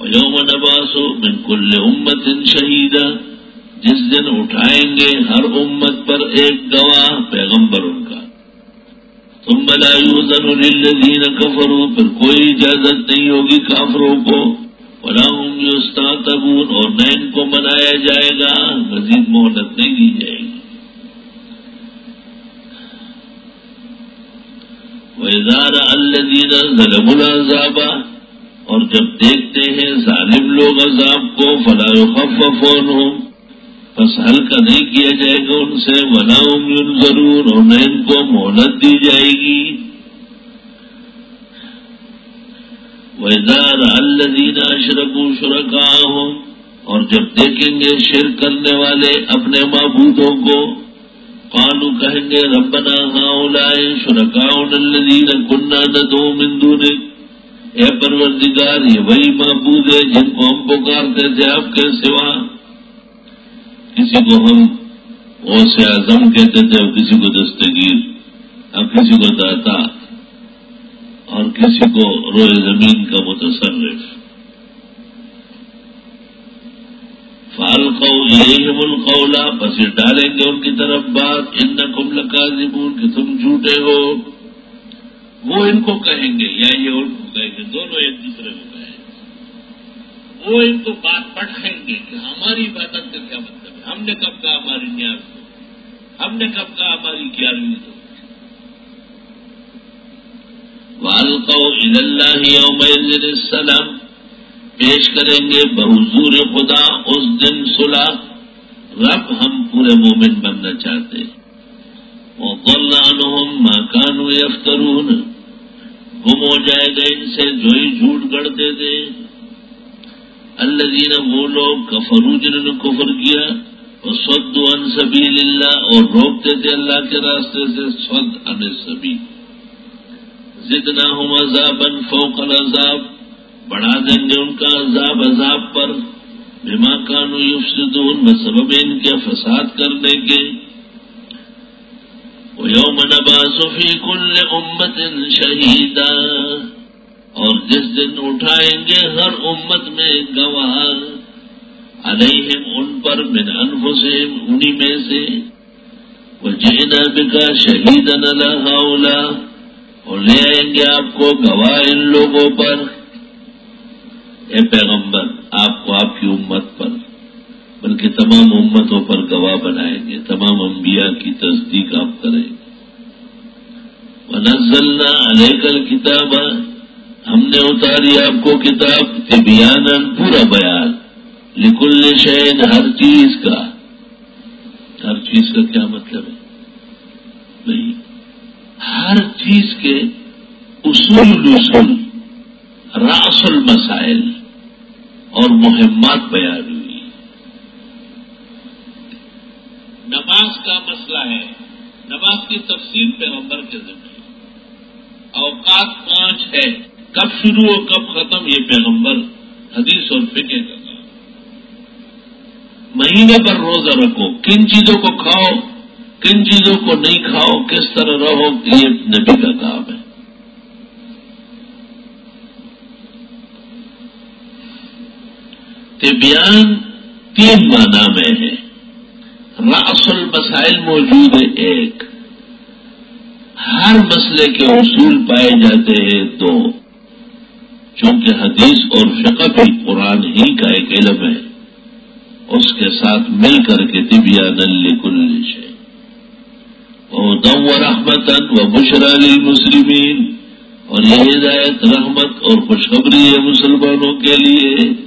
وَيَوْمَ نَبْعَثُ مِنْ كُلِّ أُمَّةٍ شَهِيدًا، جس دن اٹھائیں گے ہر امت پر ایک گواہ، پیغمبر ان کا. ثُمَّ لَا يُؤْذَنُ لِلَّذِينَ كَفَرُوا، پھر کوئی اجازت نہیں ہوگی کافروں کو. وَلَا هُمْ يُسْتَعْتَبُونَ، اور نہ ان کو منایا جائے گا، مزید مہلت نہیں دی جائے گی. وَإِذَا رَأَى الَّذِينَ ظَلَمُوا الْعَذَابَ، اور جب دیکھتے ہیں ظالم لوگ عذاب کو، فَلَا يُخَفَّفُ عَنْهُمْ، بس ہلکا نہیں کیا جائے گا ان سے. وَلَا هُمْ يُنظَرُونَ، اور نہ ان کو مہلت دی جائے گی. وَإِذَا رَأَى الَّذِينَ أَشْرَكُوا شُرَكَاءَهُمْ، اور جب دیکھیں گے شرک کرنے والے اپنے معبودوں کو، قالوا کہیں گے ربنا هؤلاء شركاؤنا الذين كنا ندعو من دونك، اے پروردگار یہ وہی معبود ہے جن کو ہم پکارتے تھے آپ کے سوا. کسی کو ہم غوث اعظم کہتے تھے، اور کسی کو دستگیر، اور کسی کو داتا، اور کسی کو روئے زمین کا متصرف. فَأَلْقَوْا إِلَيْهِمُ الْقَوْلَ، پس یہ ڈالیں گے ان کی طرف بات، إِنَّكُمْ لَكَاذِبُونَ، کہ تم جھوٹے ہو. وہ ان کو کہیں گے یا یہ ان کو کہیں گے، دونوں ایک دوسرے کو کہیں گے. وہ ان کو بات پٹھائیں گے کہ ہماری عبادت کا کیا مطلب ہے، ہم نے کب کہا ہماری نیاز کو، ہم نے کب کہا ہماری گیارہویں دو. وَأَلْقَوْا إِلَى اللَّهِ يَوْمَئِذٍ السَّلَامَ، پیش کریں گے بحضور خدا اس دن صلح، رب ہم پورے مومن بننا چاہتے. وَضَلَّ عَنْهُمْ مَا كَانُوا يَفْتَرُونَ، گم ہو جائے گا ان سے جو ہی جھوٹ گڑتے تھے. الذین، وہ لوگ، کفروا جنہوں نے کفر کیا، وصدوا عن سبیل اللہ، اور روکتے تھے اللہ کے راستے سے، صد عن السبیل. زدناہم عذابا فوق العذاب، بڑھا دیں گے ان کا عذاب عذاب پر، بما کانوا یفسدون، بسبب ان کے فساد کرنے کے. وَيَوْمَ نَبْعَثُ فِي كُلِّ أُمَّةٍ شَهِيدًا، اور جس دن اٹھائیں گے ہر امت میں گواہ، علیہم ان پر، من انفسہم انہی میں سے. وَجِئْنَا بِكَ شَهِيدًا عَلَى هَؤُلَاءِ، اور لے آئیں گے آپ کو گواہ ان لوگوں پر. اے پیغمبر، آپ کو آپ کی امت پر بلکہ تمام امتوں پر گواہ بنائیں گے، تمام انبیاء کی تصدیق آپ کریں گے. وَنَزَّلْنَا عَلَيْكَ الْكِتَابَ، ہم نے اتاری آپ کو کتاب، تِبْيَانًا، پورا بیان، لِكُلِّ شَيْءٍ، ہر چیز کا. ہر چیز کا کیا مطلب ہے؟ نہیں، ہر چیز کے اصول رأس المسائل اور مہمات بیان ہوئی. نماز کا مسئلہ ہے، نماز کی تفصیل پیغمبر کے ذمہ. اوقات 5 ہے، کب شروع اور کب ختم یہ پیغمبر، حدیث اور فقہ کا کام. مہینے پر روزہ رکھو، کن چیزوں کو کھاؤ، کن چیزوں کو نہیں کھاؤ، کس طرح رہو، یہ نبی کا کام ہے. تبیان 3 معنی میں ہے. رأس المسائل موجود ہے 1، ہر مسئلے کے اصول پائے جاتے ہیں 2، چونکہ حدیث اور فقہ بھی قرآن ہی کا ایک علم ہے، اس کے ساتھ مل کر کے تبیانا لکل شیء، وہدی ورحمۃ وبشریٰ للمسلمین، اور یہ ہدایت، رحمت اور خوشخبری ہے مسلمانوں کے لیے.